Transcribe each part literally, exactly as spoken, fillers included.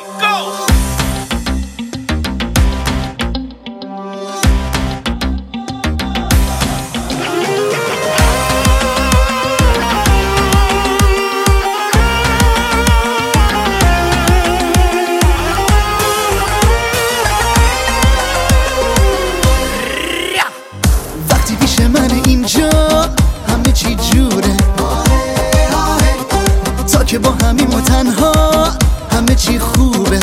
go! وقتی پیش من اینجا همه چی جوره، تا که با همیم و تنها همه چی خوبه.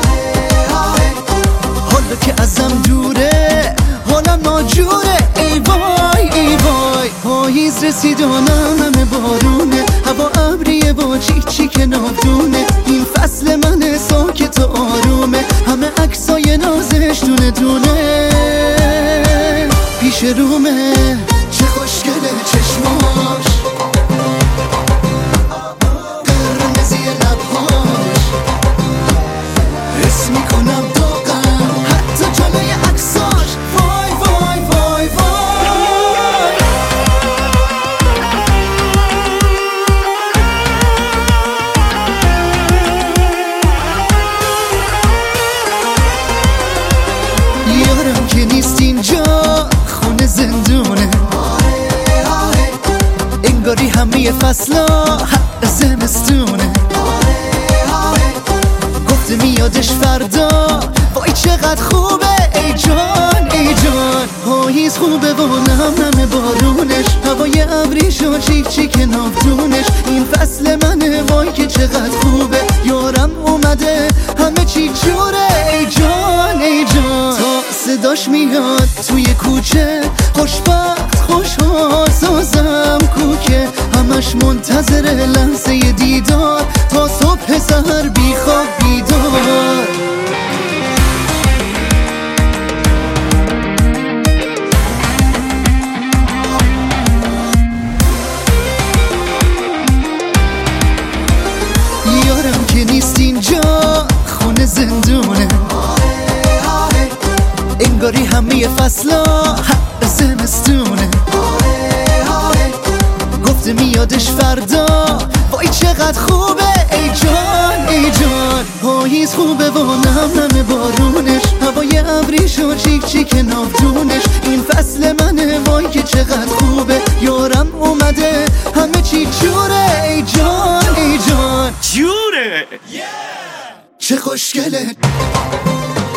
حالا که ازم دوره حالم ناجوره، ای وای ای وای. پاییز رسید و همه بارونه، هوا ابریه و چی چی که نافدونه. این فصل من ساکت و آرومه، همه عکسای نازش دونه دونه پیش رومه. چه خوشگله چشماش، قرمزی لبهاش، حس میکنم داغم حتی جلوی عکساش. وای وای وای وای. یارم که نیست اینجا خونه زندونه، انگاری همه فصلا حق زمستونه. گفته میادش فردا، وای چقدر خوبه ای جان ای جان. پاییز خوبه و نم نم بارونش، هوای ابریش و چیک چیک نافدونش. این فصل منه وای که چقدر خوبه، یارم اومده همه چی جوره ای جان ای جان. تا صداش میاد توی کوچه، خوشبخت خوشحال سازم کوکه. همش منتظر لحظه دیدار، تا صبح سحر بی خواب بیدار. یارم که نیست اینجا خونه زندونه، انگاری همه فصلا حق زمستونه. گفته میادش فردا، وای چقدر خوبه ای جان ای جان. پاییز خوبه و نم نم بارونش، هوای ابریش و چیک چیک نافدونش. این فصل منه وای که چقدر خوبه، یارم اومده همه چی جوره ای جان ای جان. جوره چه خوشگله